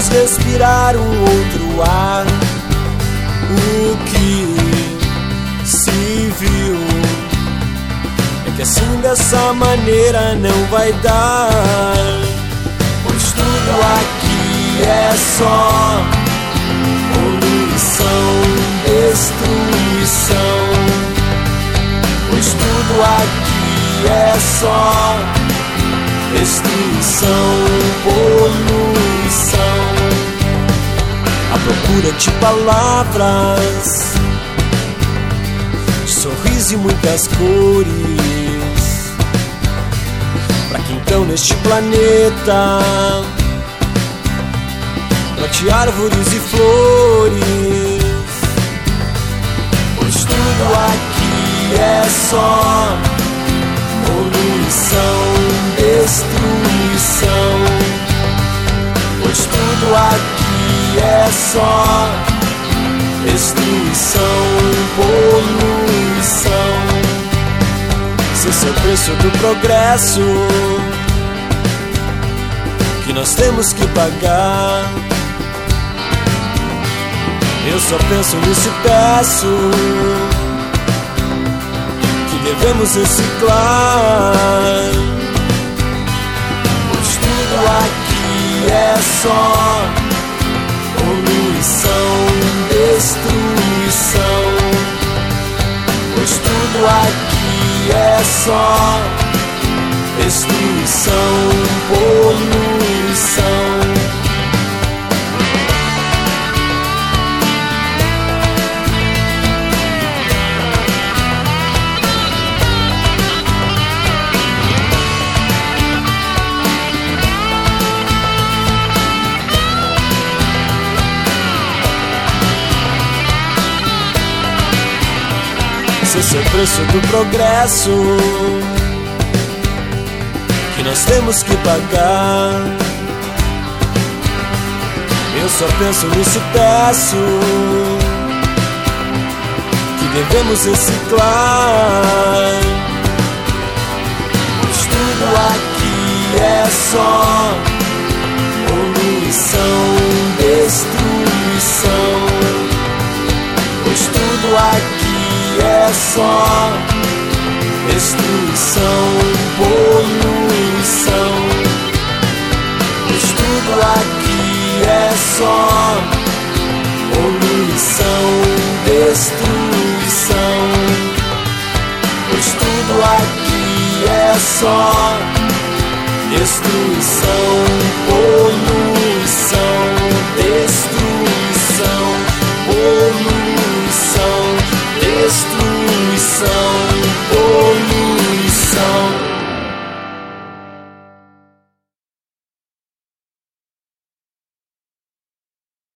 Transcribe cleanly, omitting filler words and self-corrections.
vamos respirar um outro ar. O que se viu é que assim dessa maneira não vai dar, pois tudo aqui é só poluição, destruição. Pois tudo aqui é só destruição, poluição. À procura de palavras, de sorriso e muitas cores, pra que então neste planeta plante árvores e flores. Pois tudo aqui é só poluição, destruição. Pois tudo aqui é só destruição, poluição. Se esse é o preço do progresso que nós temos que pagar, eu só penso nisso e peço que devemos reciclar. Pois tudo aqui é só poluição, destruição. Pois tudo aqui é só destruição, poluição. Se esse é o preço do progresso que nós temos que pagar, eu só penso nisso e peço que devemos reciclar. Pois tudo aqui é só poluição, destruição. Pois tudo aqui é só destruição, poluição. Pois tudo aqui é só poluição, destruição. Pois tudo aqui é só destruição, poluição.